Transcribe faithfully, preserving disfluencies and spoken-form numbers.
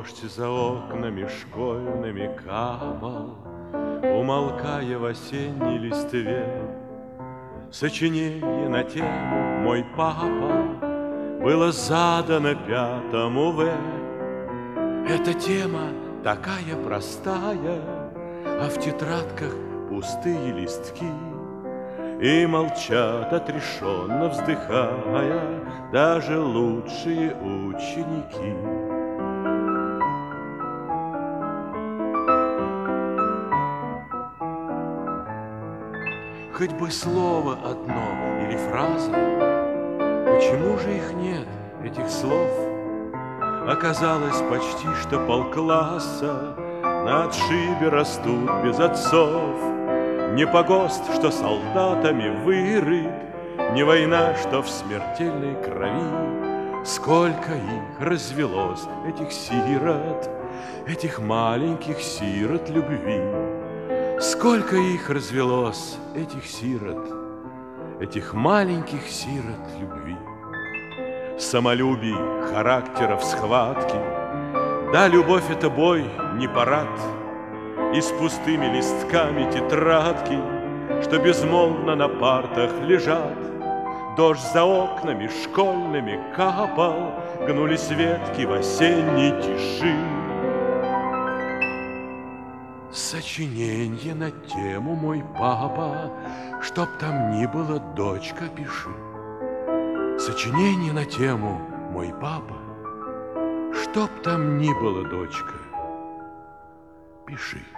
Дождь за окнами школьными капал, умолкая в осенней листве. Сочинение на тему «Мой папа» было задано пятому В. Эта тема такая простая, а в тетрадках пустые листки. И молчат, отрешенно вздыхая, даже лучшие ученики. Хоть бы слово одно или фраза, почему же их нет, этих слов? Оказалось почти, что полкласса на отшибе растут без отцов. Не погост, что солдатами вырыт, не война, что в смертельной крови. Сколько их развелось, этих сирот, этих маленьких сирот любви. Сколько их развелось, этих сирот, этих маленьких сирот любви. Самолюбий, характеров, схватки. Да, любовь — это бой, не парад. И с пустыми листками тетрадки, что безмолвно на партах лежат. Дождь за окнами школьными капал, гнулись ветки в осенней тиши. Сочиненье на тему «Мой папа», чтоб там ни было, дочка, пиши. Сочинение на тему «Мой папа», чтоб там ни было, дочка, пиши.